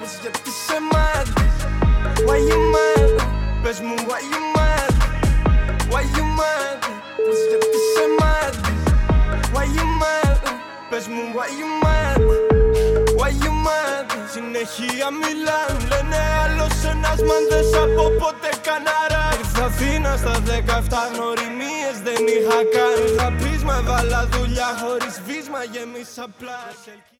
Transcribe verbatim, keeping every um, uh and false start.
Πες γιατί σε mad, why you mad? Πες μου why you mad, why you mad? Πες γιατί σε mad, why you mad? Πες μου why you mad, why you mad? Συνεχεία μιλάν, λένε άλλος ένας μάντες από ποτέ κανάρα. Ήρθα Αθήνα στα δεκαεφτά, γνωριμίες δεν είχα καν. Θα πεις με βάλα δουλειά χωρίς βίσμα, γεμίσα πλάς.